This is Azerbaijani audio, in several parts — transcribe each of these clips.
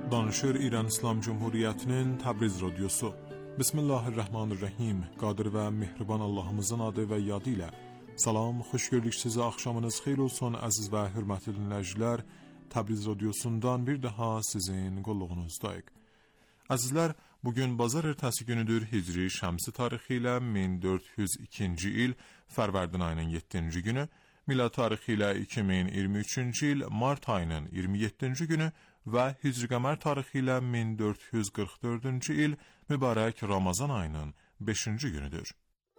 Danışır İran İslam Cumhuriyeti'nin Təbriz Radyosu. Bismillahirrahmanirrahim. Qadir və mehriban Allahımızın adı və yadı ilə. Salam, xoş gördük sizə. Axşamınız xeyir olsun əziz və hörmətli dinləyicilər. Təbriz Radyosundan bir daha sizin qulluğunuzdayıq. Əzizlər, bugün bazar ertəsi günüdür. Hicri şəmsi tarixi ilə 1402-ci il Fərvərdin ayının 7-ci günü, milad tarixi ilə 2023-cü il mart ayının 27-ci günü və Hicri qəmər tarixi ilə 1444-cü il mübarək Ramazan ayının 5-ci günüdür.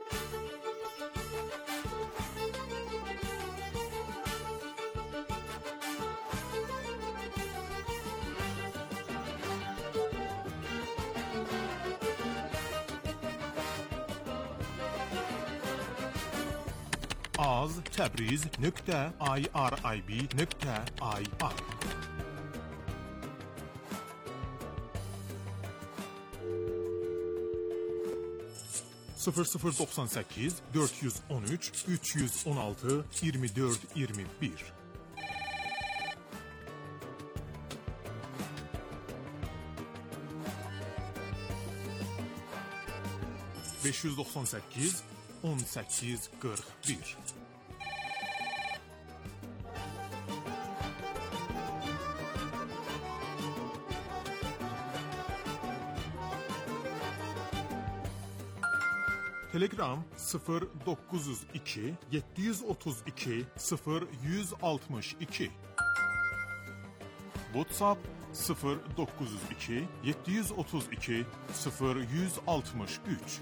az.tabriz.irib.ir 0098 413 316 24 21 598 18 41 Telegram 0902 732 0162 WhatsApp 0902 732 0163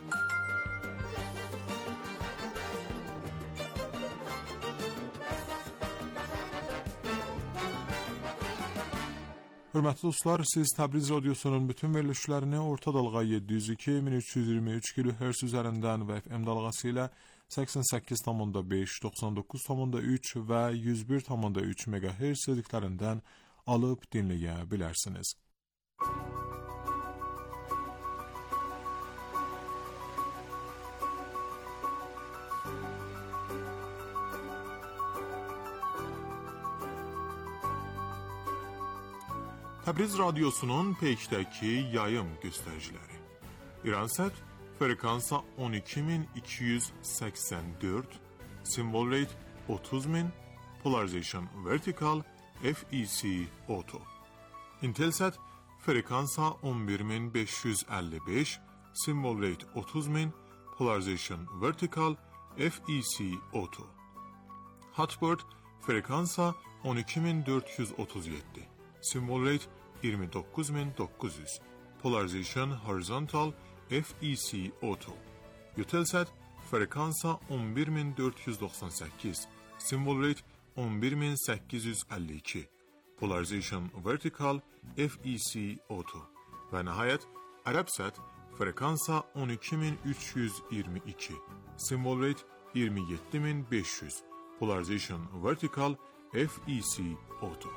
Hörmətli dostlar, siz Təbriz Radyosunun bütün verilişlərini orta dalğa 702-1323 kHz üzərindən və FM dalğası ilə 88,5, 99,3 və 101,3 MHz dediklərindən alıb dinləyə bilərsiniz. Təbriz Radyosunun peykdəki yayım göstəriciləri. İransat frekansa 12284, symbol rate 30000, polarization vertical, FEC auto. Intelsat frekansa 11555, symbol rate 30000, polarization vertical, FEC auto. Hotbird frekansa 12437, symbol rate 29900, polarization horizontal, FEC auto. Eutelsat frekansa 11498, symbol rate 11852, polarization vertical, FEC auto. Və nəhayət Arabsat frekansa 12322, symbol rate 27500, polarization vertical, FEC auto.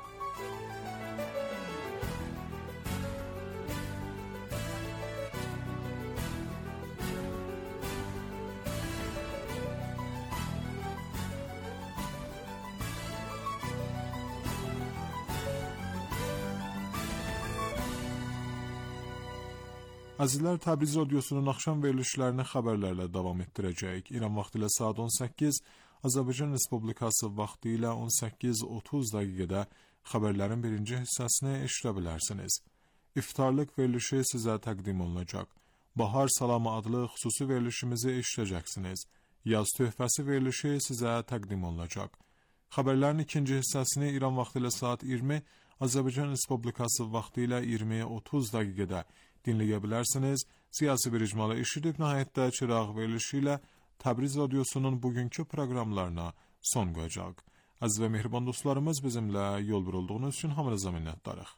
Əzizlər, Təbriz Radyosunun axşam verilişlərini xəbərlərlə davam etdirəcəyik. İran vaxtı ilə saat 18, Azərbaycan Respublikası vaxtı ilə 18:30 dəqiqədə xəbərlərin birinci hissəsini eşidə bilərsiniz. İftarlıq verilişi sizə təqdim olunacaq. Bahar Salamı adlı xüsusi verilişimizi eşidəcəksiniz. Yaz töhfəsi verilişi sizə təqdim olunacaq. Xəbərlərin ikinci hissəsini İran vaxtı ilə saat 20, Azərbaycan Respublikası vaxtı ilə 20:30 dəqiqədə dinləyə bilərsiniz. Siyasi bir icmalı eşidib nəhayətdə çıraq verilişi ilə Təbriz Radyosunun bugünkü proqramlarına son qoyacaq. Əziz və mehriban dostlarımız, bizimlə yol vurulduğunuz üçün hamınıza minnətdarıq.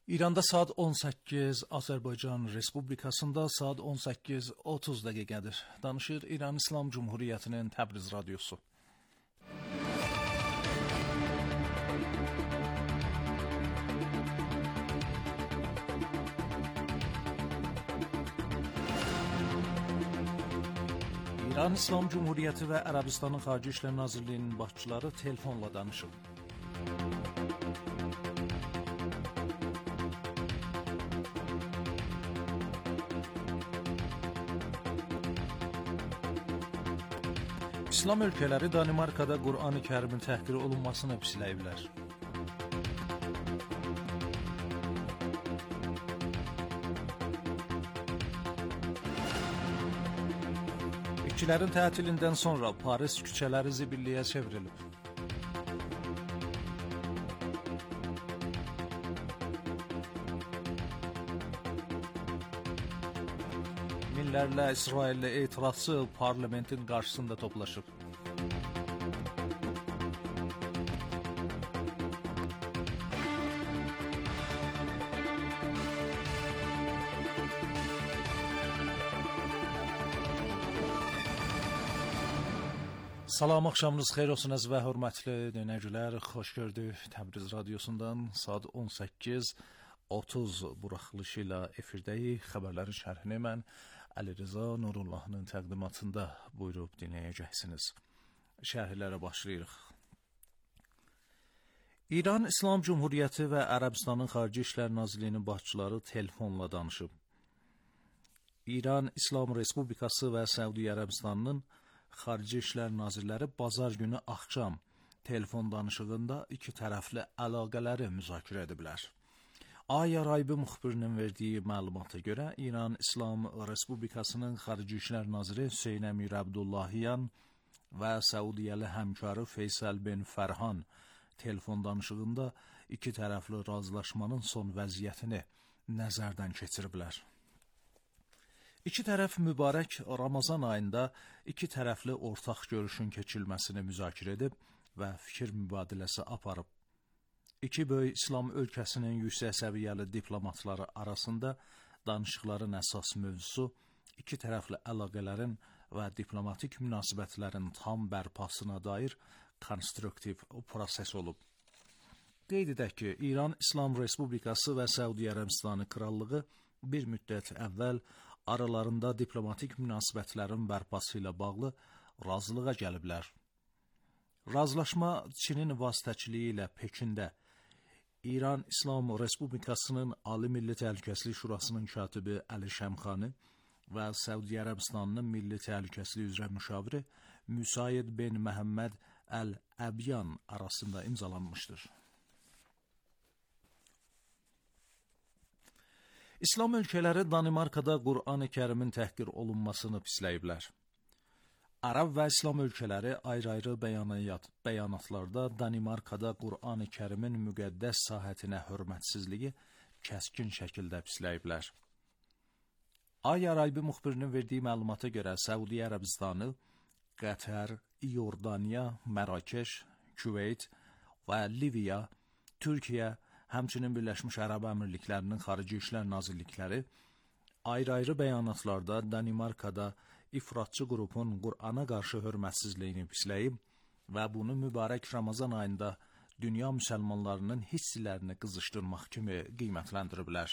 İranda saat 18, Azərbaycan Respublikasında saat 18:30 dəqiqədir. Danışır İran İslam Cumhuriyyətinin Təbriz radiosu. İran İslam Cumhuriyyəti və Ərəbistanın Xarici İşlər Nazirliyinin başçıları telefonla danışıb. İslam ölkələri Danimarkada Qur'an-ı Kərimin təhqir olunmasını pisləyiblər. İşçilərin tətilindən sonra Paris küçələri zibilliyə çevrilib. Minlərlə İsrailli etirazçı parlamentin qarşısında toplaşıb. Salam, axşamınız xeyir olsun əziz və hörmətli dinləyicilər. Xoş gördük Təbriz radiosundan saat 18:30 buraxılışı ilə efirdəyik. Xəbərlərin şərhini mən Əli Rıza Nurullahın təqdimatında buyurub dinləyəcəksiniz. Şərhlərə başlayırıq. İran İslam Cumhuriyyəti və Ərəbistanın Xarici İşlər Nazirliyinin başçıları telefonla danışıb. İran İslam Respublikası və Səudiyyə Ərəbistanının Xarici İşlər Nazirləri bazar günü axşam telefon danışığında iki tərəfli əlaqələri müzakirə ediblər. Ay Araybi müxbirinin verdiyi məlumata görə İran İslam Respublikasının Xarici İşlər Naziri Hüseyn Əmir Abdullahiyan və Səudiyyəli həmkarı Feysal bin Fərhan telefon danışığında iki tərəfli razılaşmanın son vəziyyətini nəzərdən keçiriblər. İki tərəf mübarək Ramazan ayında iki tərəfli ortaq görüşün keçirilməsini müzakirə edib və fikir mübadiləsi aparıb. İki böyük İslam ölkəsinin yüksək səviyyəli diplomatları arasında danışıqların əsas mövzusu iki tərəfli əlaqələrin və diplomatik münasibətlərin tam bərpasına dair konstruktiv proses olub. Qeyd edək ki, İran İslam Respublikası və Səudiyyə Ərəbistanı Krallığı bir müddət əvvəl aralarında diplomatik münasibətlərin bərpası ilə bağlı razılığa gəliblər. Razılaşma Çinin vasitəçiliyi ilə Pekində İran İslam Respublikasının Ali Milli Təhlükəsizlik Şurasının katibi Əli Şəmxani və Səudiyyə Ərəbistanının Milli Təhlükəsizlik üzrə müşaviri Müsaid bin Məhəmməd Əl-Əbyan arasında imzalanmışdır. İslam ölkələri Danimarkada Qur'an-ı Kərimin təhqir olunmasını pisləyiblər. Ərəb və İslam ölkələri ayrı-ayrı bəyanatlarda Danimarkada Qur'an-ı Kərimin müqəddəs sahətinə hörmətsizliyi kəskin şəkildə pisləyiblər. Ay Araybi müxbirinin verdiyi məlumata görə Səudiyyə Ərəbistanı, Qətər, İordaniya, Mərakeş, Küveyt və Liviya, Türkiyə, həmçinin Birləşmiş Ərəb Əmirliklərinin Xarici İşlər Nazirlikləri ayrı-ayrı bəyanatlarda Danimarkada ifratçı qrupun Qur'ana qarşı hörmətsizliyini pisləyib və bunu mübarək Ramazan ayında dünya müsəlmanlarının hisslərini qızışdırmaq kimi qiymətləndiriblər.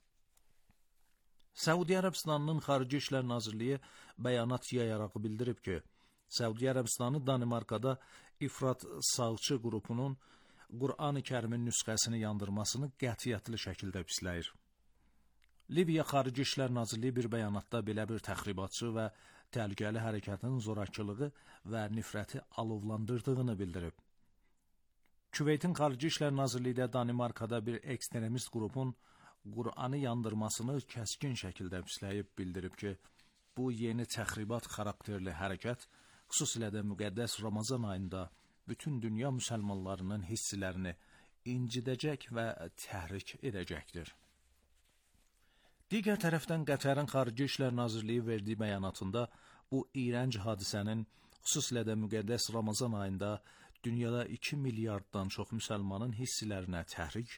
Səudiyyə Ərəbistanının Xarici İşlər Nazirliyi bəyanat yayaraq bildirib ki, Səudiyyə Ərəbistanı Danimarkada ifrat sağçı qrupunun Qur'an-ı Kərimin nüsxəsini yandırmasını qətiyyətli şəkildə pisləyir. Liviya Xarici İşlər Nazirliyi bir bəyanatda belə bir təxribatçı və təhlükəli hərəkətin zorakılığı və nifrəti alovlandırdığını bildirib. Küveytin Xarici İşlər Nazirliyi də Danimarkada bir ekstremist qrupun Qur'anı yandırmasını kəskin şəkildə pisləyib bildirib ki, bu yeni təxribat xarakterli hərəkət xüsusilə də müqəddəs Ramazan ayında bütün dünya müsəlmanlarının hisslərini incidəcək və təhrik edəcəkdir. Digər tərəfdən Qətərin Xarici İşlər Nazirliyi verdiyi bəyanatında bu iyrənc hadisənin xüsusilə də müqəddəs Ramazan ayında dünyada 2 milyarddan çox müsəlmanın hisslərinə təhrik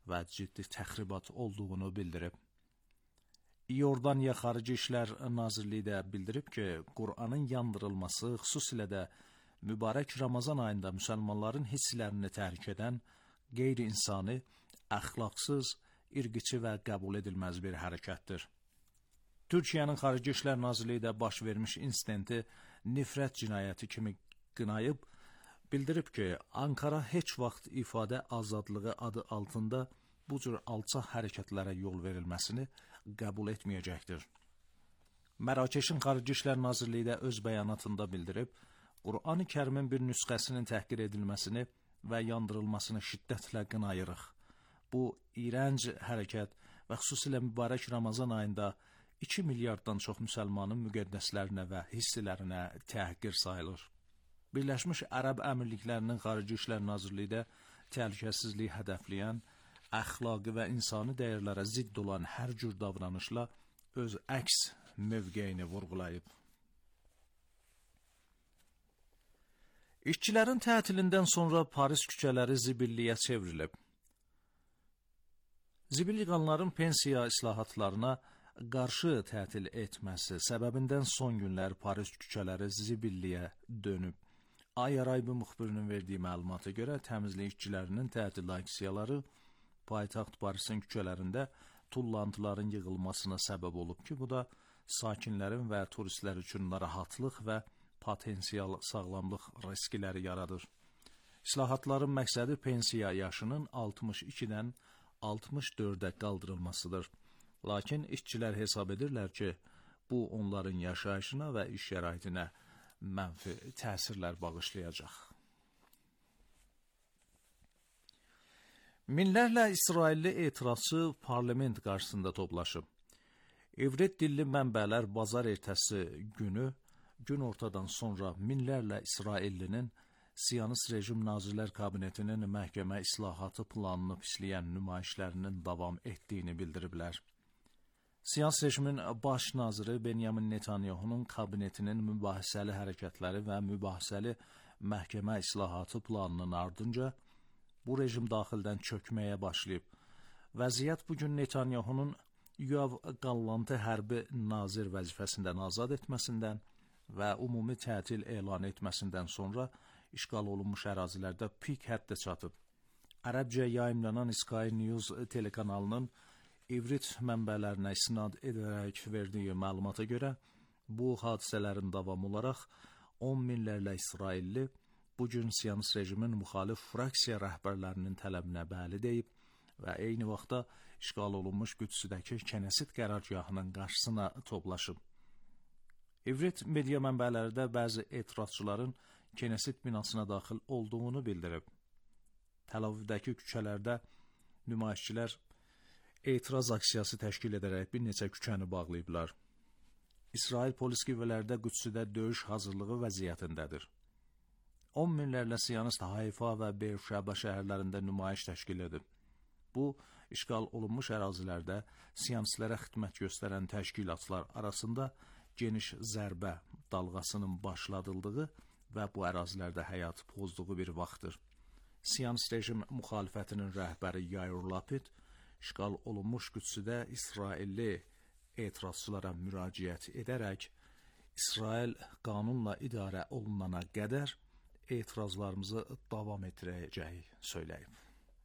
və ciddi təxribat olduğunu bildirib. İordaniya Xarici İşlər Nazirliyi də bildirib ki, Qur'anın yandırılması, xüsusilə də mübarək Ramazan ayında müsəlmanların hisslərini təhrik edən qeyri-insani, əxlaqsız, irqiçi və qəbul edilməz bir hərəkətdir. Türkiyənin Xarici İşlər Nazirliyi də baş vermiş insidenti nifrət cinayəti kimi qınayıb, bildirib ki, Ankara heç vaxt ifadə azadlığı adı altında bu cür alçaq hərəkətlərə yol verilməsini qəbul etməyəcəkdir. Mərakeşin Xarici İşlər Nazirliyi də öz bəyanatında bildirib, Qur'an-ı Kərimin bir nüsxəsinin təhqir edilməsini və yandırılmasını şiddətlə qınayırıq. Bu, iyrənc hərəkət və xüsusilə mübarək Ramazan ayında 2 milyarddan çox müsəlmanın müqəddəslərinə və hisslərinə təhqir sayılır. Birləşmiş Ərəb Əmirliklərinin Xarici İşlər Nazirliyi də təhlükəsizliyi hədəfləyən, əxlaqi və insani dəyərlərə zidd olan hər cür davranışla öz əks mövqeyini vurğulayıb. İşçilərin tətilindən sonra Paris küçələri zibilliyə çevrilib. Zibil yığanların pensiya islahatlarına qarşı tətil etməsi səbəbindən son günlər Paris küçələri zibilliyə dönüb. Ay-Araybi müxbirinin verdiyi məlumata görə təmizlik işçilərinin tətil aksiyaları paytaxt Parisin küçələrində tullantıların yığılmasına səbəb olub ki, bu da sakinlərin və turistlər üçün narahatlıq və potensial sağlamlıq riskləri yaradır. İslahatların məqsədi pensiya yaşının 62-dən 64-ə qaldırılmasıdır. Lakin işçilər hesab edirlər ki, bu onların yaşayışına və iş şəraitinə mənfi təsirlər bağışlayacaq. Minlərlə İsrailli etirazçı parlament qarşısında toplaşıb. İvrit dilli mənbələr bazar ertəsi günü, gün ortadan sonra minlərlə İsraillinin Siyonist Rejim Nazirlər Kabinetinin məhkəmə islahatı planını pisləyən nümayişlərinin davam etdiyini bildiriblər. Siyonist rejimin baş naziri Benyamin Netanyahunun kabinetinin mübahisəli hərəkətləri və mübahisəli məhkəmə islahatı planının ardınca bu rejim daxildən çökməyə başlayıb. Vəziyyət bugün Netanyahunun Yoav Qallantı hərbi nazir vəzifəsindən azad etməsindən və ümumi tətil elan etməsindən sonra işğal olunmuş ərazilərdə pik həddə çatıb. Ərəbcə yayımlanan Sky News telekanalının İvrit mənbələrinə istinad edərək verdiyi məlumata görə, bu hadisələrin davamı olaraq 10 minlərlə İsrailli bugün Siyonist rejimin müxalif fraksiya rəhbərlərinin tələbinə bəli deyib və eyni vaxtda işğal olunmuş Qüdsüdəki Kənəsit qərargahının qarşısına toplaşıb. İvrit media mənbələri də bəzi etirazçıların Kənəsit binasına daxil olduğunu bildirib. Təl-Avivdəki küçələrdə nümayişçilər etiraz aksiyası təşkil edərək bir neçə küçəni bağlayıblar. İsrail polis qüvvələri də Qüdsüdə döyüş hazırlığı vəziyyətindədir. 10 minlərlə Siyonist Hayfa və Beerşəbə şəhərlərində nümayiş təşkil edib. Bu, işğal olunmuş ərazilərdə Siyonistlərə xidmət göstərən təşkilatlar arasında geniş zərbə dalğasının başladıldığı və bu ərazilərdə həyat pozduğu bir vaxtdır. Siyonist rejim müxalifətinin rəhbəri Yair Lapid işğal olunmuş Qüdsüdə İsrailli etirazçılara müraciət edərək, İsrail qanunla idarə olunana qədər etirazlarımızı davam etdirəcəyi söyləyib.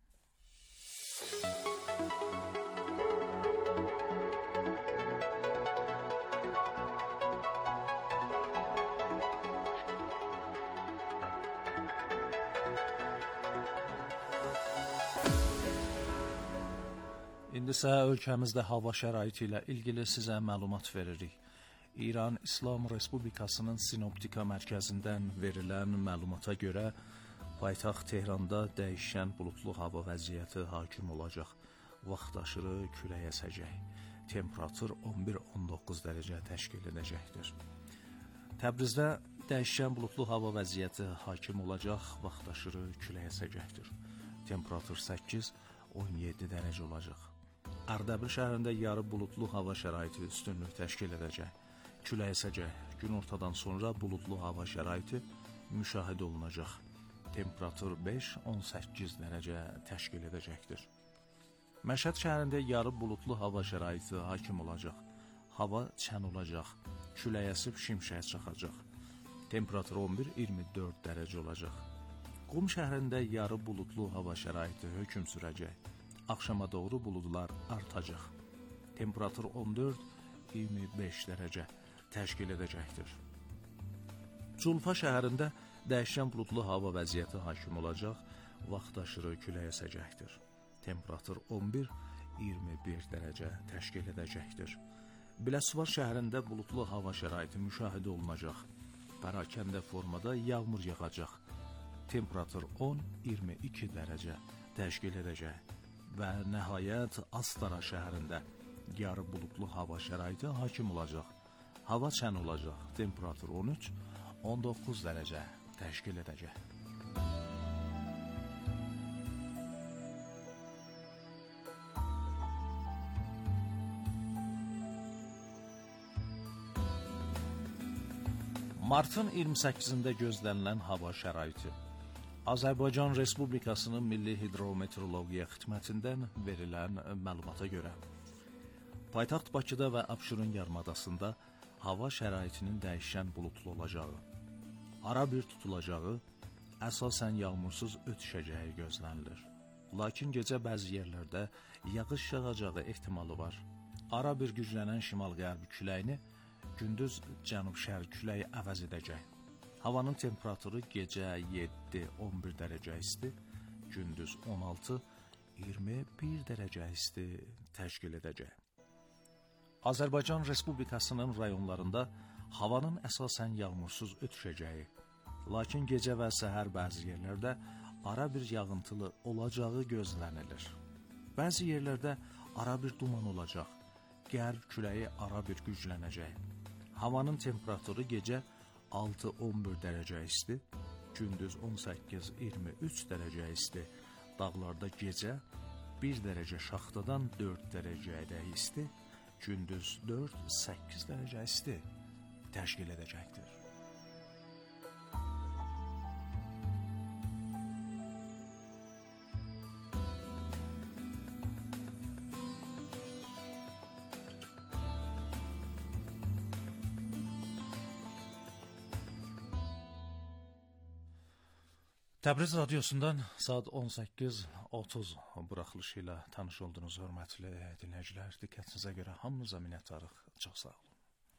İndi isə ölkəmizdə hava şəraiti ilə ilgili sizə məlumat veririk. İran İslam Respublikasının Sinoptika mərkəzindən verilən məlumata görə paytaxt Tehranda dəyişən buludlu hava vəziyyəti hakim olacaq. Vaxtaşırı külək əsəcək. Temperatur 11-19 dərəcə təşkil edəcəkdir. Təbrizdə dəyişən buludlu hava vəziyyəti hakim olacaq. Vaxtaşırı külək əsəcəkdir. Temperatur 8-17 dərəcə olacaq. Ərdəbil şəhərində yarı buludlu hava şəraiti üstünlük təşkil edəcək. Külək əsəcək. Gün ortadan sonra buludlu hava şəraiti müşahidə olunacaq. Temperatur 5-18 dərəcə təşkil edəcəkdir. Məşhəd şəhərində yarı buludlu hava şəraiti hakim olacaq. Hava çən olacaq. Külək əsib şimşək çaxacaq. Temperatur 11-24 dərəcə olacaq. Qum şəhərində yarı buludlu hava şəraiti hökm sürəcək. Axşama doğru buludlar artacaq. Temperatur 14-25 dərəcə təşkil edəcəkdir. Culfa şəhərində dəyişən buludlu hava vəziyyəti hakim olacaq. Vaxtaşırı külək əsəcəkdir. Temperatur 11-21 dərəcə təşkil edəcəkdir. Biləsuvar şəhərində buludlu hava şəraiti müşahidə olunacaq. Pərakəndə formada yağmur yağacaq. Temperatur 10-22 dərəcə təşkil edəcək. Və nəhayət Astara şəhərində yarı buludlu hava şəraiti hakim olacaq. Hava çən olacaq. Temperatur 13-19 dərəcə təşkil edəcək. Martın 28-də gözlənilən hava şəraiti. Azərbaycan Respublikasının Milli Hidrometeorologiya Xidmətindən verilən məlumata görə paytaxt Bakıda və Abşeron yarımadasında hava şəraitinin dəyişən buludlu olacağı, ara bir tutulacağı, əsasən yağmursuz ötüşəcəyi gözlənilir. Lakin gecə bəzi yerlərdə yağış yağacağı ehtimalı var. Ara bir güclənən şimal-qərb küləyini gündüz cənub-şərq küləyi əvəz edəcək. Havanın temperaturu gecə 7-11 dərəcə isti, gündüz 16-21 dərəcə isti təşkil edəcək. Azərbaycan Respublikasının rayonlarında havanın əsasən yağmursuz ötüşəcəyi, lakin gecə və səhər bəzi yerlərdə ara bir yağıntılı olacağı gözlənilir. Bəzi yerlərdə ara bir duman olacaq, qərb küləyi ara bir güclənəcək. Havanın temperaturu gecə 6-11 dərəcə isti, gündüz 18-23 dərəcə isti, dağlarda gecə 1 dərəcə şaxtadan 4 dərəcəyə isti, gündüz 4-8 dərəcə isti təşkil edəcəkdir. Təbriz radiosundan saat 18:30 buraxılışı ilə tanış oldunuz, hörmətli dinləyicilər. Diqqətinizə görə hamınıza minnətdarıq. Çox sağ olun.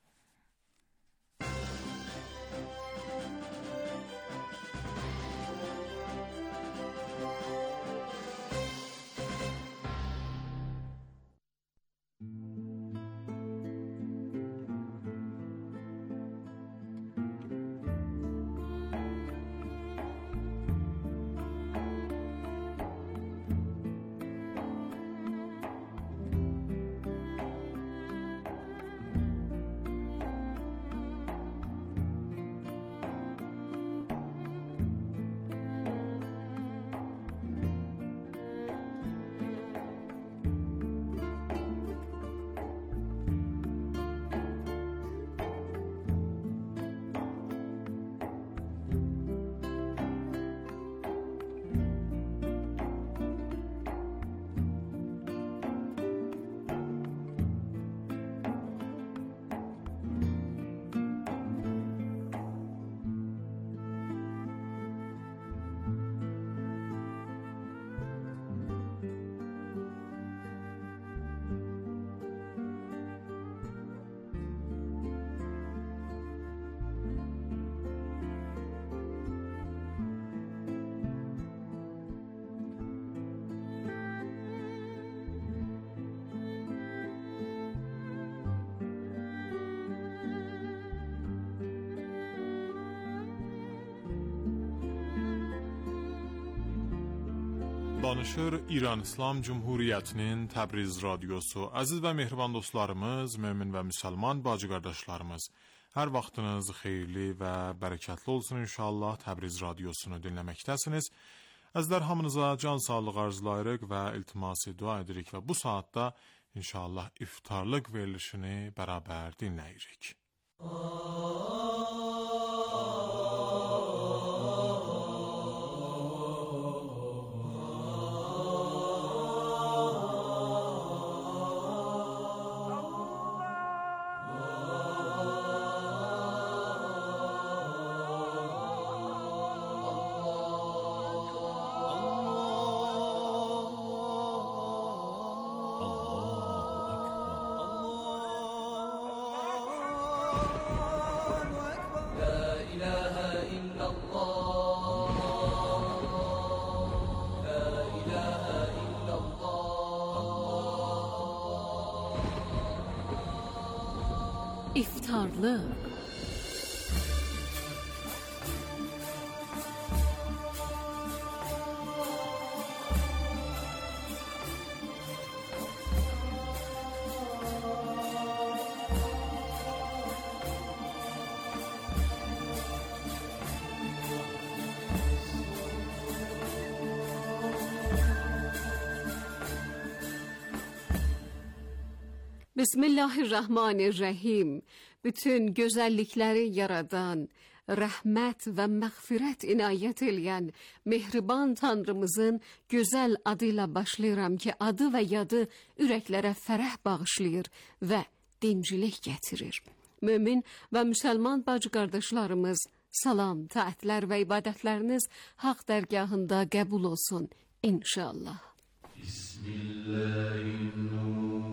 Danışır İran İslam Cumhuriyyətinin Təbriz radiosu. Əziz və mehriban dostlarımız, mömin və müsəlman bacı qardaşlarımız, hər vaxtınız xeyirli və bərəkətli olsun inşallah. Təbriz radiosunu dinləməkdəsiniz. Əzizlər, hamınıza can sağlığı arzulayırıq və iltiması dua edirik və bu saatda inşallah iftarlıq verilişini bərabər dinləyirik. İftarlıq. Bismillahirrahmanirrahim. Bütün gözəllikləri yaradan, rəhmət və məğfirət inayət eləyən mehriban Tanrımızın gözəl adıyla başlayıram ki, adı və yadı ürəklərə fərəh bağışlayır və dincilik gətirir. Mömin və müsəlman bacı qardaşlarımız, salam, taatlər və ibadətləriniz haqq dərgahında qəbul olsun inşallah. Bismillahirrahmanirrahim.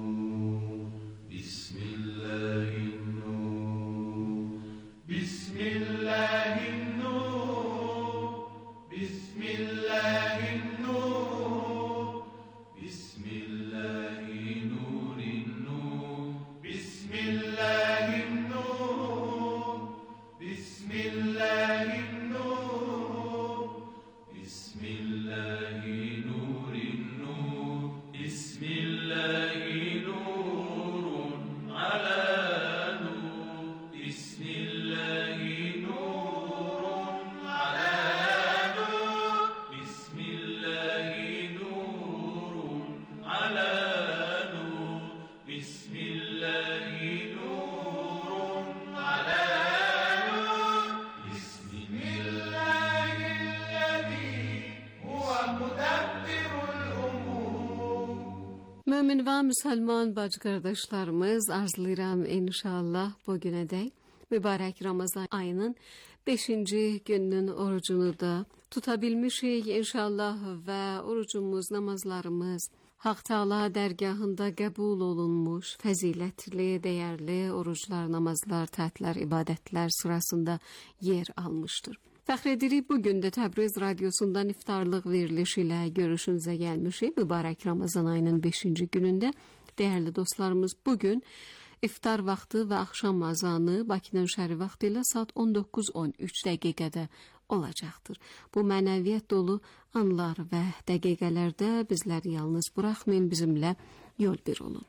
Mömin və müsəlman bacı qardaşlarımız, arzulayıram inşallah bugünədək mübarək Ramazan ayının 5-ci gününün orucunu da tutabilmişik inşallah və orucumuz, namazlarımız Haqq Taala dərgahında qəbul olunmuş, fəzilətli, dəyərli oruclar, namazlar, təatlər, ibadətlər sırasında yer almışdır. Fəxr edirik, bugün də Təbriz radyosundan iftarlıq verilişi ilə görüşünüzə gəlmişik. Mübarək Ramazan ayının 5-ci günündə. Dəyərli dostlarımız, bugün iftar vaxtı və axşam azanı Bakının şəhəri vaxtı ilə saat 19:13 dəqiqədə olacaqdır. Bu mənəviyyət dolu anlar və dəqiqələrdə bizləri yalnız buraxmayın, bizimlə yol bir olun.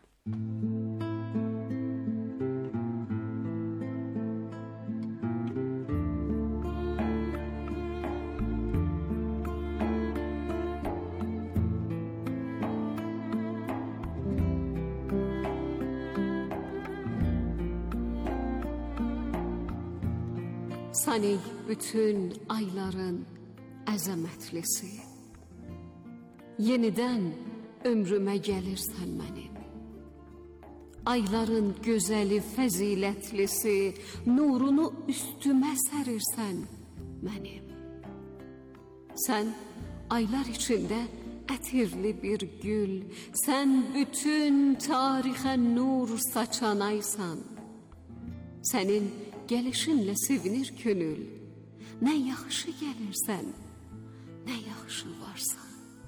Sən ey bütün ayların əzəmətlisi, yenidən ömrümə gəlirsən mənim. Ayların gözəli, fəzilətlisi, nurunu üstümə sərirsən mənim. Sən aylar içində ətirli bir gül, sən bütün tarixə nur saçan aysan. Sənin gəlişinlə sevinir könül, nə yaxşı gəlirsən, nə yaxşı varsan.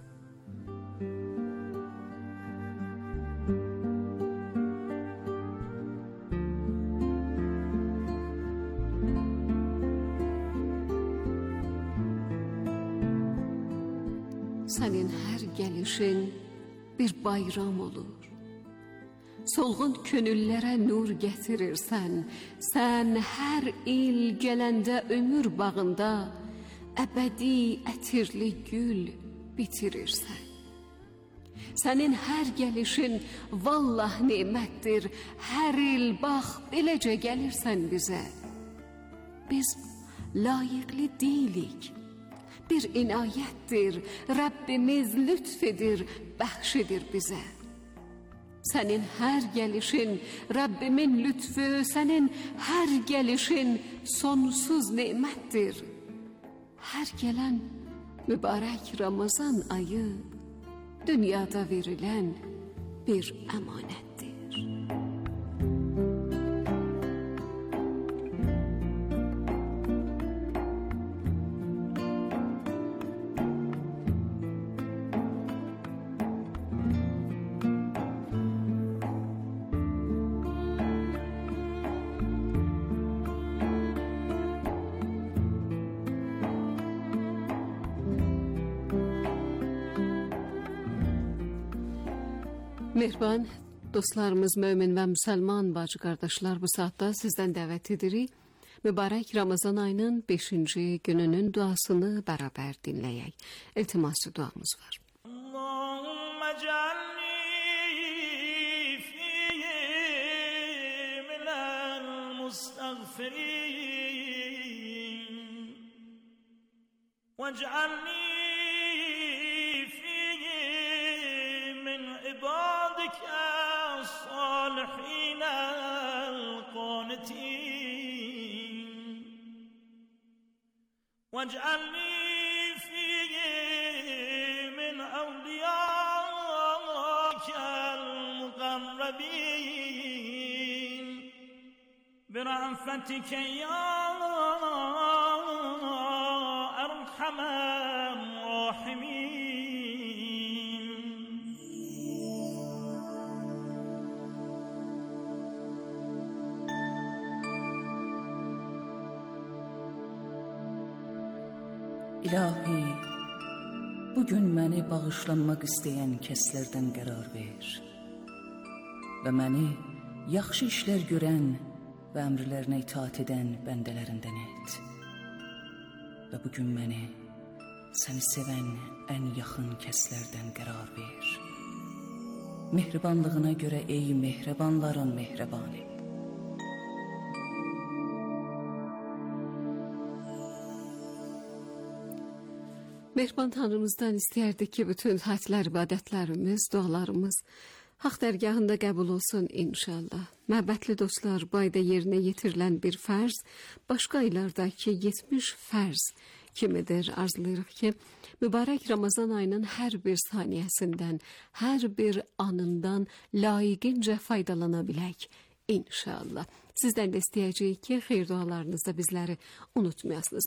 Sənin hər gəlişin bir bayram olur. Solğun könüllərə nur gətirirsən, sən hər il gələndə ömür bağında əbədi ətirli gül bitirirsən. Sənin hər gəlişin vallah nemətdir, hər il bax beləcə gəlirsən bizə. Biz layiqli deyilik, bir inayətdir, Rəbbimiz lütf edir, bəxş edir bizə. Sənin hər gəlişin Rəbbimin lütfü, sənin hər gəlişin sonsuz nemətdir. Hər gələn mübarək Ramazan ayı dünyada verilən bir əmanətdir. Mehriban dostlarımız, mömin və müsəlman bacı qardaşlar, bu saatda sizdən dəvət edirik. Mübarək Ramazan ayının 5-ci gününün duasını bərabər dinləyək. İltiması duamız var. Allahümme cealni fihi minel mustagfirin ve cealni عبادك الصالحين القانتين واجعلني فيه من أوليائك المقربين برحمتك يا أرحم الراحمين. İlahi, bugün məni bağışlanmaq istəyən kəslərdən qərar ver və məni yaxşı işlər görən və əmrlərinə itaat edən bəndələrindən et və bugün məni səni sevən ən yaxın kəslərdən qərar ver. Mehribanlığına görə ey mehribanların mehribanı. Mehriban Tanrımızdan istəyərdik ki, bütün həclər, ibadətlərimiz, dualarımız haqq dərgahında qəbul olsun inşallah. Məhəbbətli dostlar, bu ayda yerinə yetirilən bir fərz, başqa aylardakı 70 fərz kimidir. Arzulayırıq ki, mübarək Ramazan ayının hər bir saniyəsindən, hər bir anından layiqincə faydalana bilək inşallah. Sizdən də istəyəcəyik ki, xeyir dualarınızda bizləri unutmayasınız.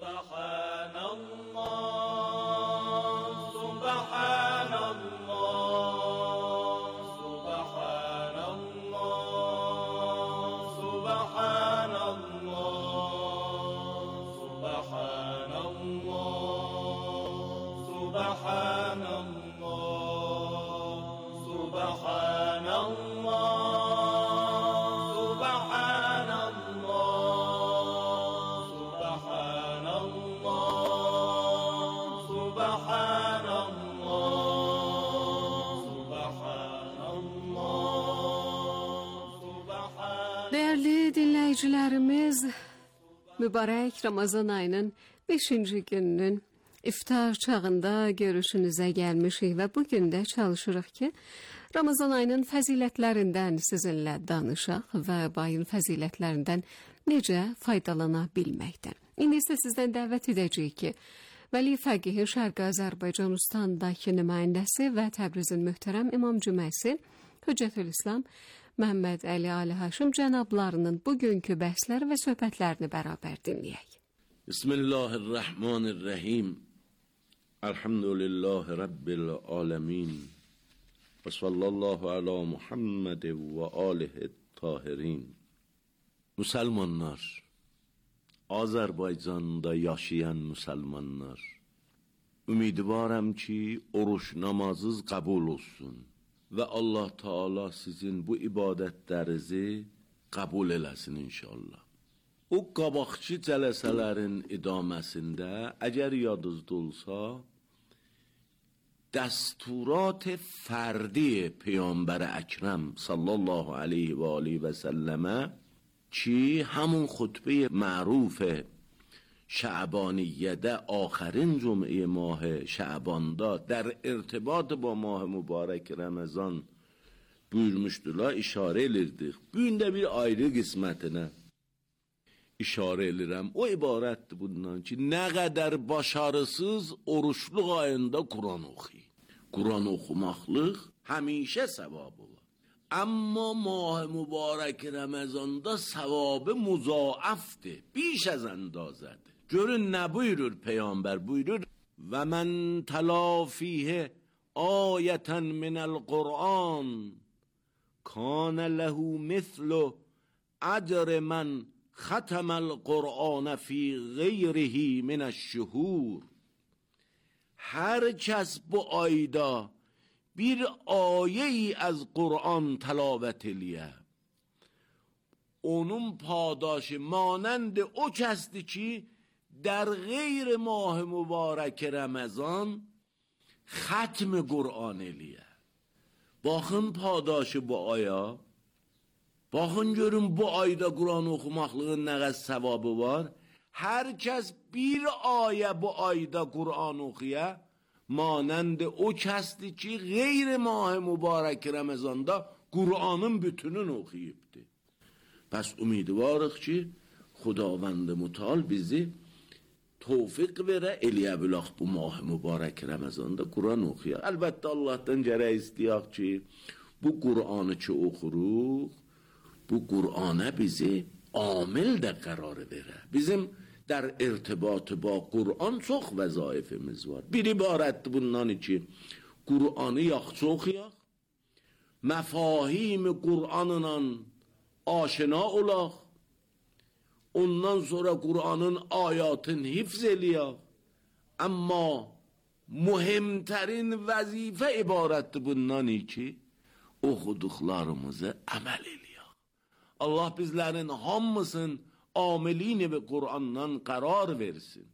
Değerli dinleyicilerimiz, mübarek Ramazan ayının 5-ci gününün iftar çağında görüşünüze gelmişik ve bugün de çalışırıq ki, Ramazan ayının fəzilətlərindən sizinlə danışaq və bu ayın fəzilətlərindən necə faydalana bilməkdən. İndi isə sizdən dəvət edəcəyik ki, Vəli Fəqihi Şərqi Azərbaycan Ustandakı nümayəndəsi və Təbrizin möhtərəm İmam Cüməsi Hüccətülislam Məhəmməd Əli Ali Haşim cənablarının bugünkü bəhsləri və söhbətlərini bərabər dinləyək. Bismillahirrahmanirrahim. Elhamdülillahi Rabbil alemin. Və sallallahu ala Muhammed və alihi tahirin. Müsəlmanlar, Azərbaycanda yaşayan müsəlmanlar, ümidvaram ki, oruç namazınız qəbul olsun və Allah Taala sizin bu ibadətlərinizi qəbul eləsin inşallah. O qabaqçı cələsələrin idaməsində, əgər yadınızda olsa, دستورات فردی پیامبر اکرم صلی الله علیه و آله و سلم چی همون خطبه معروف شعبانیه ده آخرین جمعه ماه شعبان دا در ارتباط با ماه مبارک رمضان buyurmuşdular, işarə edirdik. Bu gün də bir ayrı qismətinə işarə edirəm. O ibarətdir bundan ki, nə qədər başarısız oruçluq ayında Quran oxuyun. Quran oxumaqlıq həmişə savabı var. Amma mah mübarək Ramazanda savabı muzaafdır, بیش از اندازədir. Görün nə buyurur Peyğəmbər, buyurur və mən təla fiyhə ayətən minəl Qur'an kânə ləhu mislu əcr mən xətəməl Qur'anə fi qeyrihi minəş şuhur. Hər kəs bu ayda bir ayeyi از قرآن تلاوت الیه onun پاداش مانند او کستی که در غیر ماه مبارک رمضان ختم قرآن الیه. Baxın padaşı bu aya. Baxın görün bu ayda Kur'an oxumaqlığın nə qədər savabı var. Hər kəs bir ayə bu ayda Kur'an oxuya, manənd o kəsdir ki, qeyri mah mübarək Ramazanda Kur'anın bütününü oxuyubdu. Pəs ümidvarıq ki, Xudavand Mütəal bizi tevfik verə eləyə bilək bu mah mübarək Ramazanda Kur'an oxuya. Əlbəttə Allahdan gərək istəyək ki, bu Kur'anı ki oxuruq, bu Kur'an'a bizi amil də qərar verə. Bizim در ارتباط با قرآن çox vəzaifimiz var. Bir ibarətdir bundan ki, Qur'anı yaxşı oxuyaq, məfahim Qur'anla aşina olaq, ondan sonra Qur'anın ayatını hifz eləyək. Amma mühimtərin vəzifə ibarətdir bundan ki, oxuduqlarımızı əməl eləyək. Allah bizlərin hamısın amilini ve Kur'an'dan karar versin.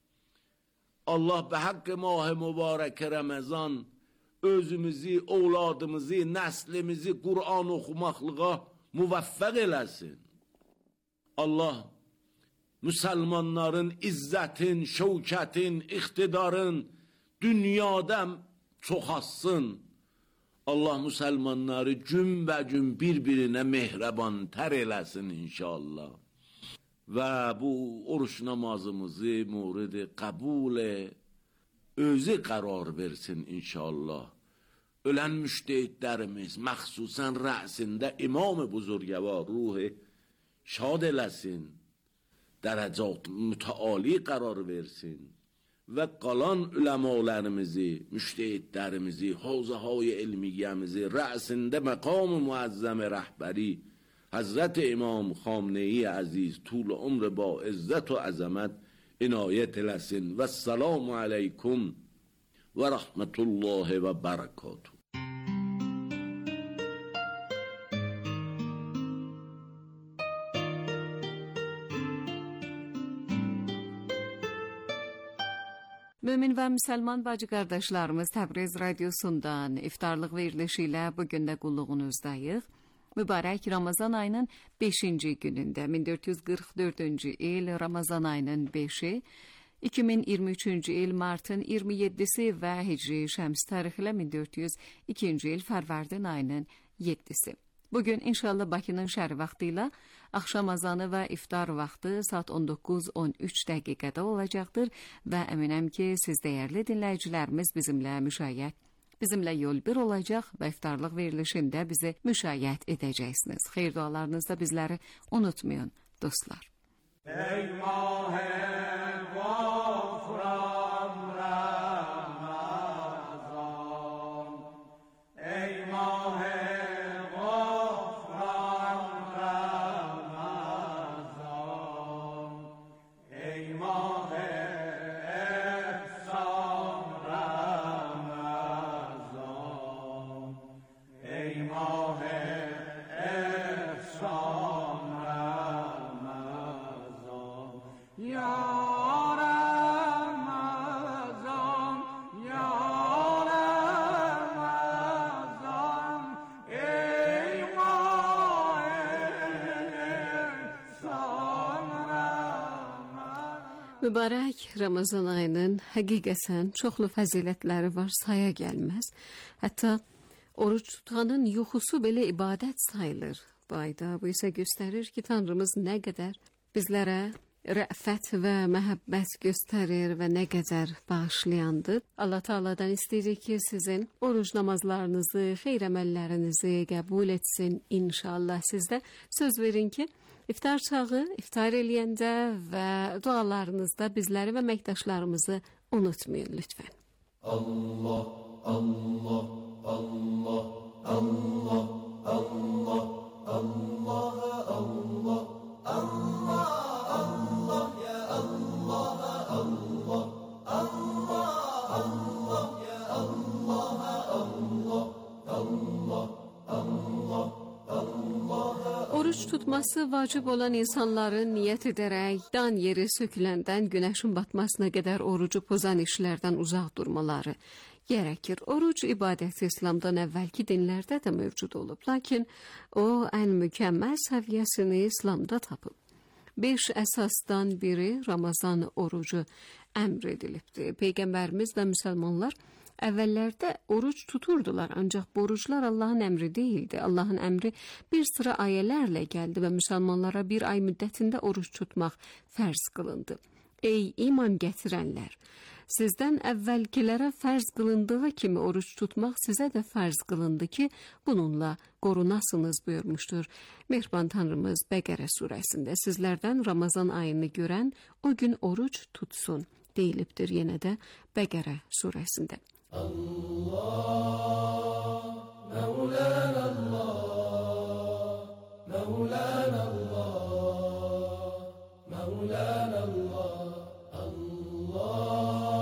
Allah be hakkı mah mübarek Ramazan özümüzü, evladımızı, neslimizi Kur'an okumaklığa muvaffak eləsin. Allah Müslümanların izzetin, şevketin, iktidarın dünyada çoxassın. Allah Müslümanları cümbəcüm bir-birine mehreban tər eləsin inşallah. Və bu oruç namazımızı muridi qəbul özü qərar versin inşallah. Ölən müştehidlərimiz məxsusən rəsində İmam-ı Buzurgəvar ruhi şad eləsin, dərəcat mütəali qərar versin və qalan üləmalarımızı, müştehidlərimizi, havzahay elmiyyəmizi rəsində məqam-ı muəzzəm rəhbəri حضرت امام خامنه‌ای عزیز طول عمر با عزت و عظمت عنایت لسن و السلام علیکم و رحمت الله و برکاته. Mömin və müsəlman bacı qardaşlarımız Təbriz radiosundan iftarlıq verilişi ilə bugün də qulluğunuzdayıq. Mübarək Ramazan ayının 5-ci günündə 1444-cü il Ramazan ayının 5-i, 2023-cü il martın 27-si və Hicri Şəms tarixi ilə 1402-ci il Fərvərdin ayının 7-si. Bugün inşallah Bakının şəhəri vaxtı ilə axşam azanı və iftar vaxtı saat 19:13 dəqiqədə olacaqdır və əminəm ki, siz dəyərli dinləyicilərimiz bizimlə yol bir olacaq və iftarlıq verilişində bizi müşayiət edəcəksiniz. Xeyir dualarınızda bizləri unutmayın dostlar. Ey mah-ı gafran Ramazan, ey mah-ı gafran Ramazan, ey mah-ı efsan Ramazan, ey mah-ı efsan Ramazan, ya Ramazan, ya Ramazan, ey mah-ı efsan Ramazan. Mübarək Ramazan ayının həqiqətən çoxlu fəzilətləri var, saya gəlməz. Hətta oruç tutanın yuxusu belə ibadət sayılır bu ayda. Bu isə göstərir ki, Tanrımız nə qədər bizlərə rəfət və məhəbbət göstərir və nə qədər bağışlayandır. Allah Taala'dan istəyirik ki, sizin oruç namazlarınızı, xeyir əməllərinizi qəbul etsin inşallah. Siz də söz verin ki, iftar çağı, iftar eləyəndə və dualarınızda bizləri və əməkdaşlarımızı unutmayın lütfən. Allah, Allah, Allah, Allah, Allah, Allah, Allah, Allah, Allah, ya Allah, Allah, Allah, Allah, ya Allah, Allah. Oruç tutması vacib olan insanların niyet edərək dan yeri söküləndən günəşin batmasına qədər orucu pozan işlərdən uzaq durmaları gərəkir. Oruc ibadəti İslamdan əvvəlki dinlərdə də mövcud olub, lakin o ən mükəmməl səviyyəsini İslamda tapıb. 5 əsasdan biri Ramazan orucu əmr edilibdir. Peyğəmbərimiz və müsəlmanlar əvvəllərdə oruc tuturdular, ancaq bu oruclar Allahın əmri deyildi. Allahın əmri bir sıra ayələrlə gəldi və müsəlmanlara bir ay müddətində oruc tutmaq fərz qılındı. Ey iman gətirənlər! Sizdən əvvəlkilərə fərz qılındığı kimi oruç tutmaq sizə də fərz qılındı ki, bununla qorunasınız buyurmuşdur. Mehriban Tanrımız Bəqərə surəsində sizlərdən Ramazan ayını görən o gün oruç tutsun deyilibdir yenə də Bəqərə surəsində. Allah, Mevlana Allah, Mevlana Allah, Mevlana Allah, Allah.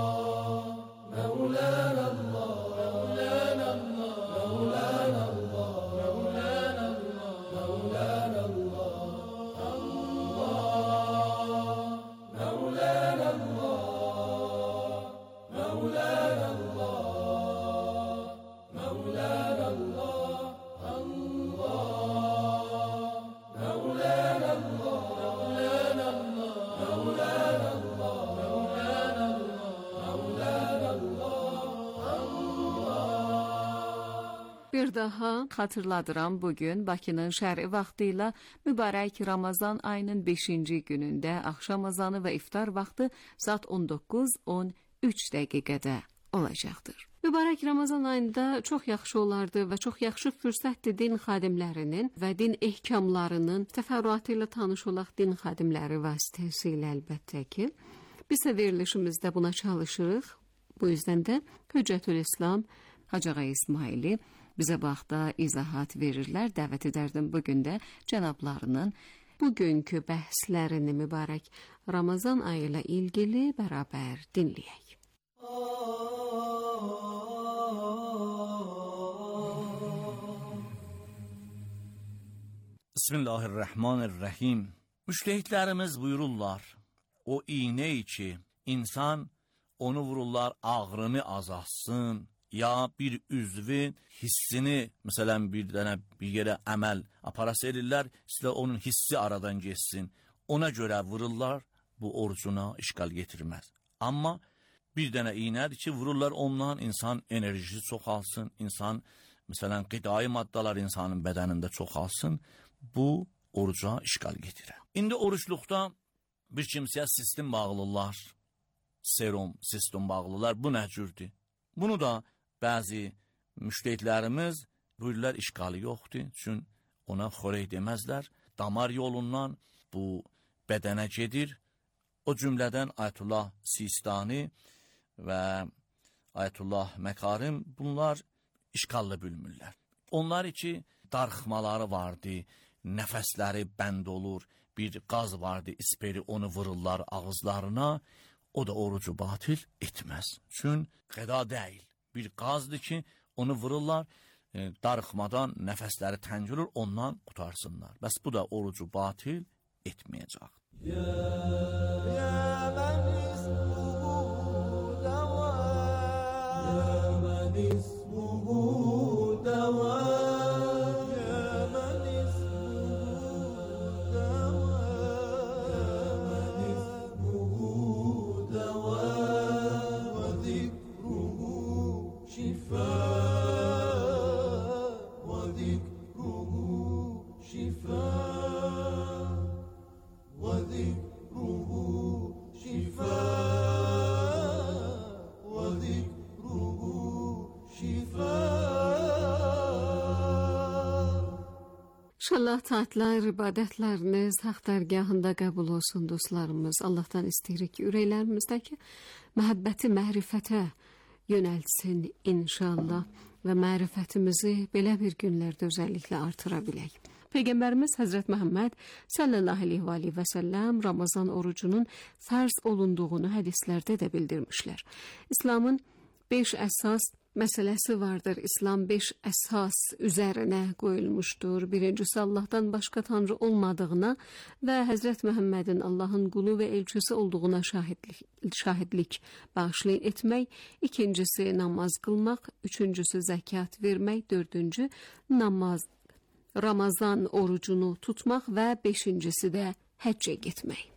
Bir daha xatırladıram, bugün Bakının şər'i vaxtı ilə mübarək Ramazan ayının 5-ci günündə axşam azanı və iftar vaxtı saat 19:13 dəqiqədə olacaqdır. Mübarək Ramazan ayında çox yaxşı olardı və çox yaxşı fürsətdir din xadimlərinin və din ehkamlarının təfərrüatı ilə tanış olaq din xadimləri vasitəsilə əlbəttə ki. Biz də verilişimizdə buna çalışırıq. Bu yüzdən də Hüccətül İslam Hacı Ağa İsmaili bizə bu haqda izahat verirlər. Dəvət edərdim bugün də cənablarının bugünkü bəhslərini mübarək Ramazan ayı ilə ilgili bərabər dinləyək. Bismillahirrahmanirrahim. Müştehidlərimiz buyururlar, o iğne ki insan onu vururlar ağrını azaltsın, ya bir üzvü hissini, məsələn bir yerə əməl aparası edirlər, istə onun hissi aradan geçsin. Ona görə vururlar, bu orucuna işgal getirməz. Amma bir dənə iğnədir ki, vururlar ondan insan enerjisi çoxalsın, insan, məsələn, qidai maddalar insanın bədənində çoxalsın, bu oruca işgal getirər. İndi oruçluqda bir kimsəyə sistem bağlılar, serum, sistem bağlılar, bu nə cürdür? Bunu da bəzi müştehidlərimiz buyurlar işgalı yoxdur, çünki ona xorey deməzlər. Damar yolundan bu bədənə gedir. O cümlədən Ayətullah Sistani və Ayətullah Məkarim bunlar işgallı bilmirlər. Onlar iki darıxmaları vardı, nəfəsləri bənd olur, bir qaz vardı, isperi onu vururlar ağızlarına, o da orucu batil etməz. Çünki qəda deyil. Bir qazdır ki, onu vururlar, darıxmadan nəfəsləri təng olur, ondan qutarsınlar. Bəs bu da orucu batil etməyəcək. İnşallah taatlar, ibadətləriniz haqq dərgahında qəbul olsun dostlarımız. Allahdan istəyirik ki, ürəklərimizdəki məhəbbəti mərifətə yönəltsin inşallah və mərifətimizi belə bir günlərdə özəlliklə artıra bilək. Peyğəmbərimiz Həzrət Məhəmməd sallallahu aleyhi və səlləm Ramazan orucunun fərz olunduğunu hədislərdə də bildirmişlər. İslamın 5 əsas məsələsi vardır. İslam 5 əsas üzərinə qoyulmuşdur. Birincisi, Allahdan başqa tanrı olmadığına və Həzrət Məhəmmədin Allahın qulu və elçisi olduğuna şahidlik bağışlayın etmək. İkincisi, namaz qılmaq. Üçüncüsü, zəkat vermək. Dördüncü, Ramazan orucunu tutmaq və beşincisi də həccə getmək.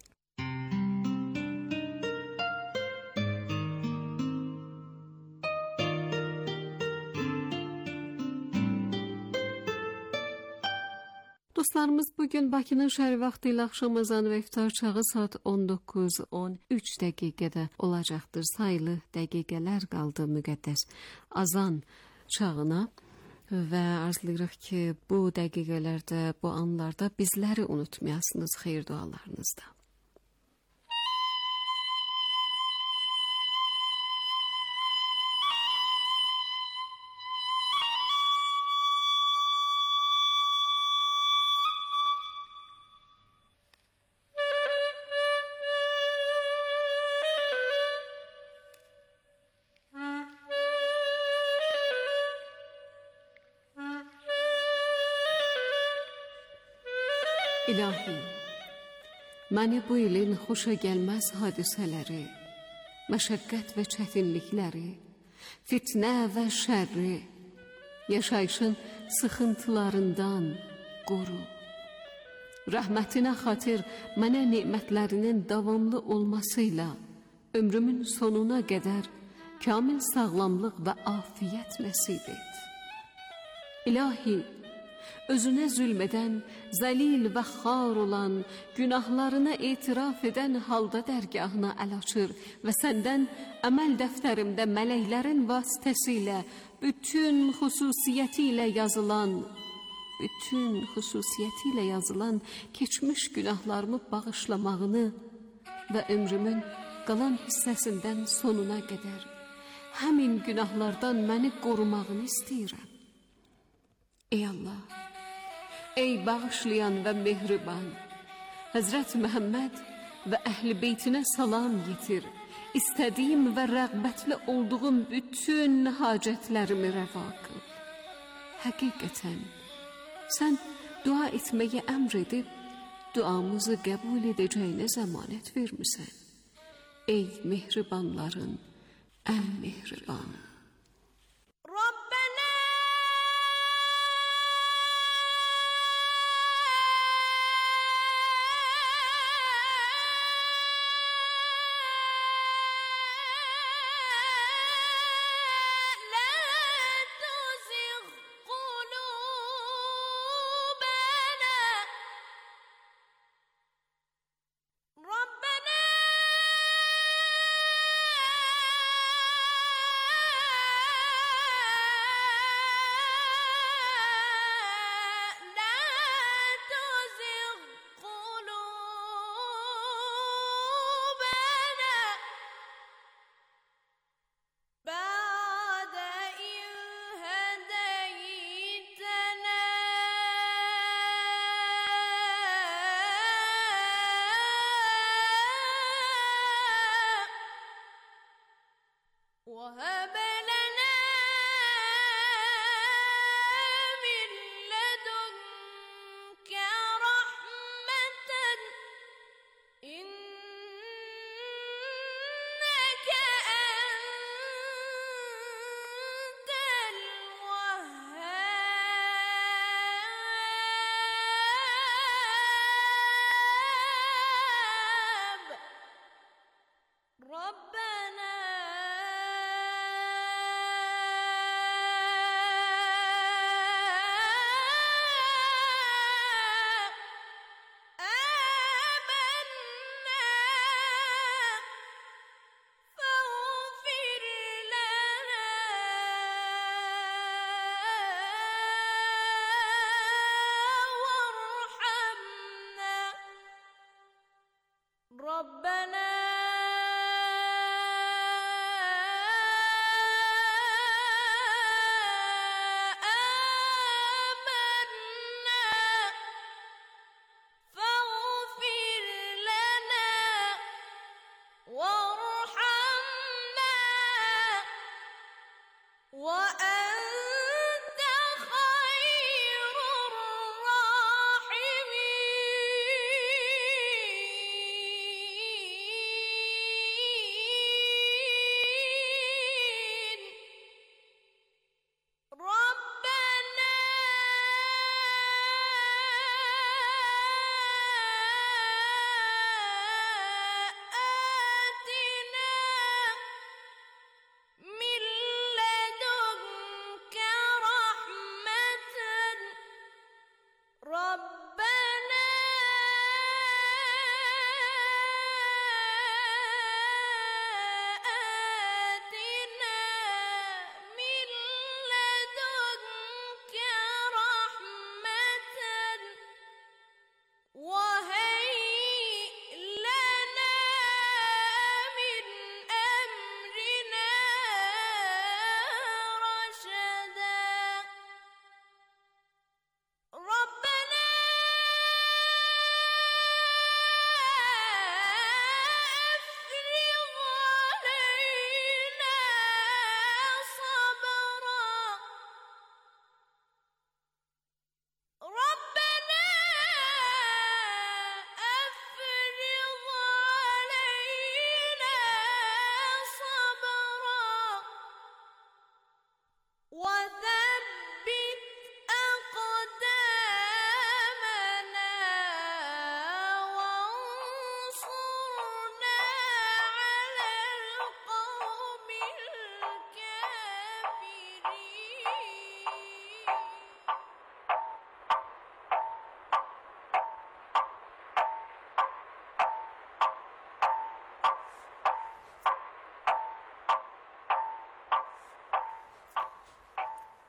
Dostlarımız, bugün Bakının şəhər vaxtı ilə axşam azanı və iftar çağı saat 19:13 dəqiqədə olacaqdır. Sayılı dəqiqələr qaldı müqəddəs azan çağına və arzulayırıq ki, bu dəqiqələrdə, bu anlarda bizləri unutmayasınız xeyir dualarınızda. İlahi, məni bu ilin xoşa gəlməz hadisələri, məşəqqət və çətinlikləri, fitnə və şərri, yaşayışın sıxıntılarından qoru. Rəhmətinə xatir mənə nemətlərinin davamlı olmasıyla ömrümün sonuna qədər kamil sağlamlıq və afiyyət nəsib et. İlahi, özünə zülm edən, zəlil və xar olan, günahlarına etiraf edən halda dərgahına əl açır və səndən əməl dəftərimdə mələklərin vasitəsilə bütün xüsusiyyəti ilə yazılan keçmiş günahlarımı bağışlamağını və ömrümün qalan hissəsindən sonuna qədər həmin günahlardan məni qorumağını istəyirəm. Ey Allah, ey bağışlayan və mehriban, Həzrət Məhəmməd və əhl-i beytinə salam yetir. İstədiyim və rəğbətli olduğum bütün hacətlərimi rəva qıl. Həqiqətən, sən dua etməyi əmr edib, duamızı qəbul edəcəyinə zəmanət vermisən. Ey mehribanların ən mehribanı.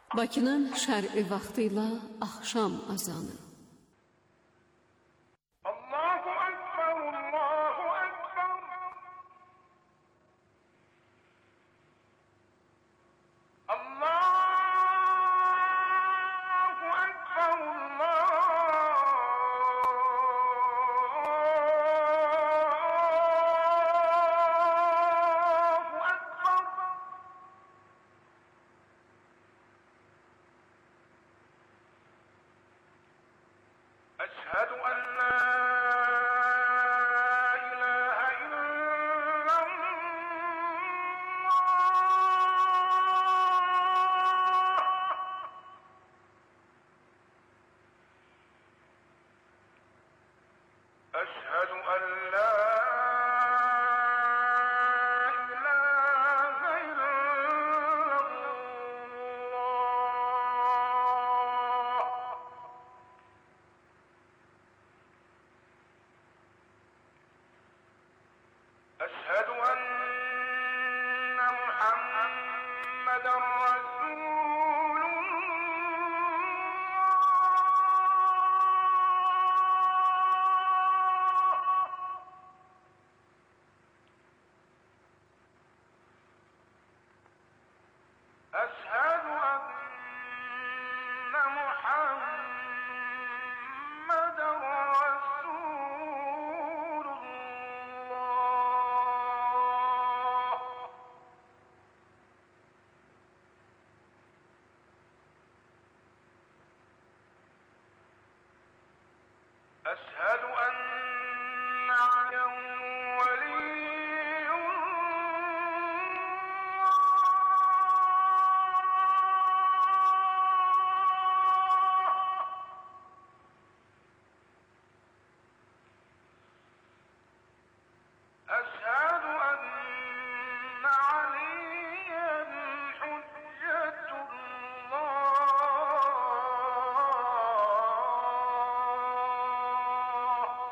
Bakının şərqi vaxtı ilə axşam azanı. Allahu Ekber, Allahu Ekber. Allahu Ekber, Allahu Ekber. أشهد أن لا إله إلا الله. أشهد أن لا إله إلا الله. أشهد أن محمدا رسول الله. أشهد أن محمدا رسول الله. أشهد أن عليا ولي الله. أشهد أن عليا حجة الله.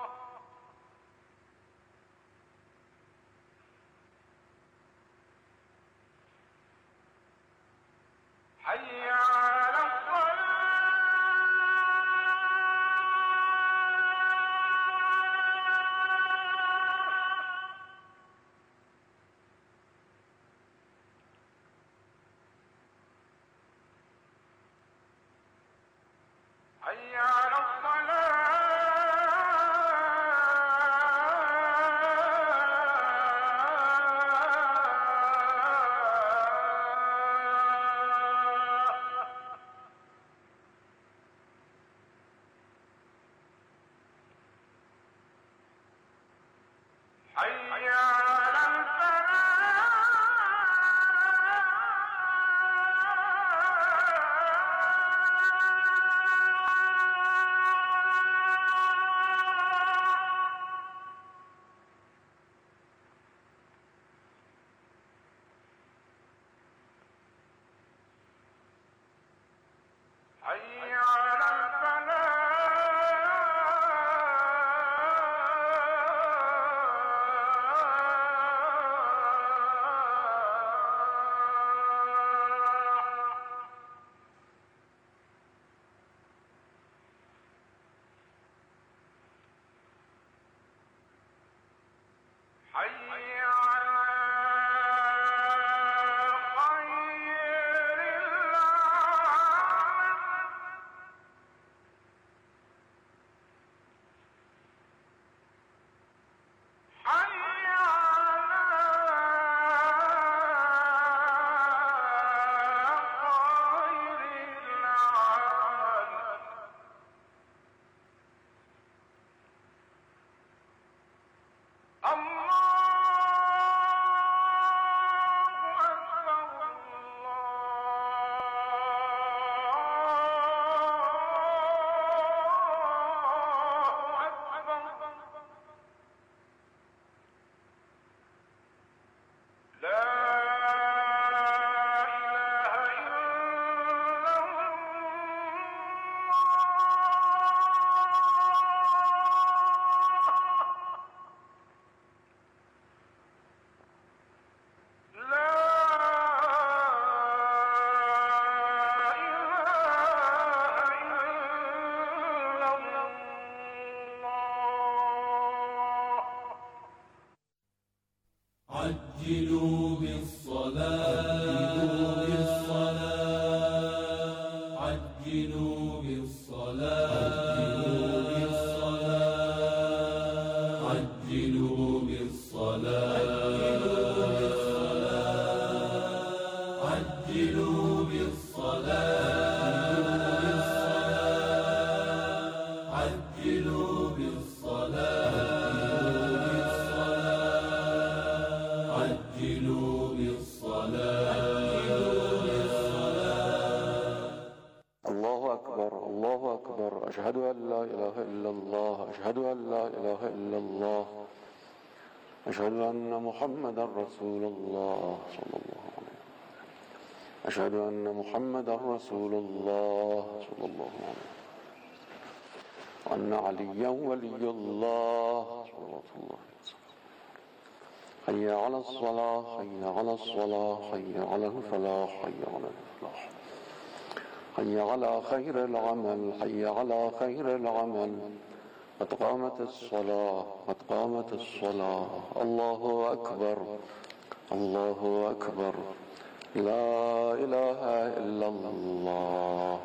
أشهد أن لا إله إلا الله أشهد أن لا إله إلا الله أشهد أن محمدا رسول الله صلى الله عليه وسلم أشهد أن محمدا رسول الله صلى الله عليه وسلم وأن عليا ولي الله صلى الله عليه وسلم حي على الصلاة حي على الصلاة حي على الفلاح حي على الفلاح حي على خير العمل حي على خير العمل قد قامت الصلاة قد قامت الصلاة الله أكبر الله أكبر لا إله إلا الله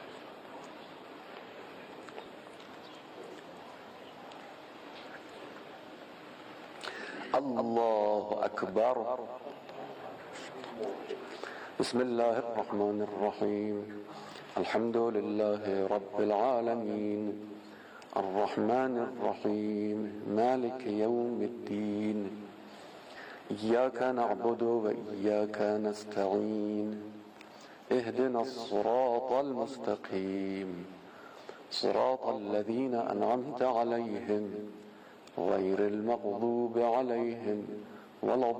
الله أكبر بسم الله الرحمن الرحيم الحمد لله رب العالمين الرحمن الرحيم مالك يوم الدين إياك نعبد وإياك نستعين اهدنا الصراط المستقيم صراط الذين أنعمت عليهم غير المغضوب عليهم ولا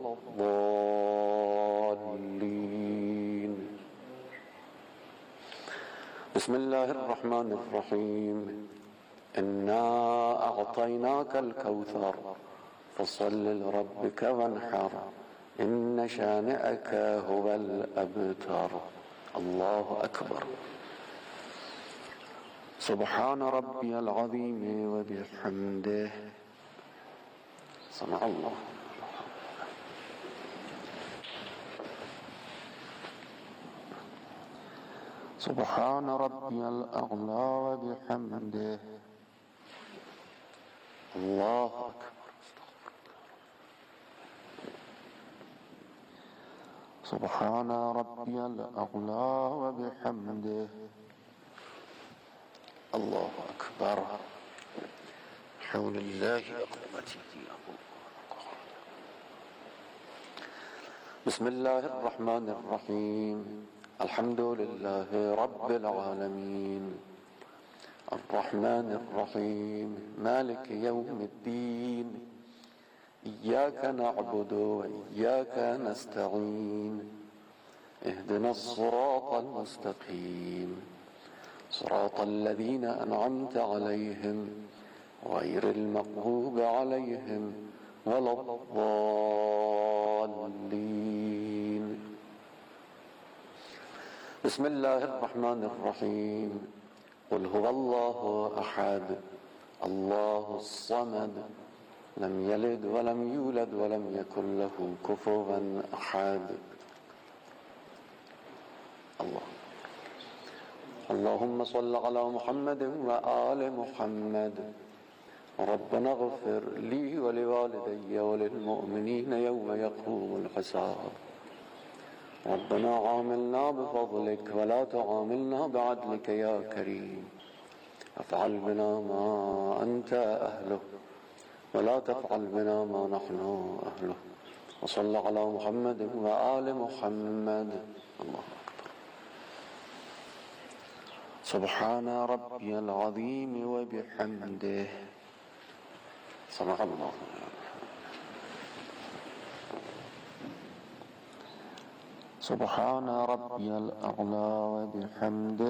الضالين بسم الله الرحمن الرحيم إنا أعطيناك الكوثر فصل لربك وانحر إن شانئك هو الأبتر الله أكبر سبحان ربي العظيم وبحمده سمع الله سبحان ربي الأعلى وبحمده الله أكبر سبحان ربي الأعلى وبحمده الله أكبر حول الله وقوته بسم الله الرحمن الرحيم الحمد لله رب العالمين الرحمن الرحيم مالك يوم الدين إياك نعبد وإياك نستعين اهدنا الصراط المستقيم صراط الذين أنعمت عليهم غير المغضوب عليهم ولا الضالين بسم الله الرحمن الرحيم قل هو الله أحد الله الصمد لم يلد ولم يولد ولم يكن له كفوا أحد الله اللهم صل على محمد وآل محمد ربنا اغفر لي ولوالدي وللمؤمنين يوم يقوم الحساب ربنا عاملنا بفضلك ولا تعاملنا بعدلك يا كريم افعل بنا ما أنت أهله ولا تفعل بنا ما نحن أهله وصل على محمد وآل محمد الله أكبر سبحان ربي العظيم وبحمده سمع الله سبحان ربي الأعلى وبحمده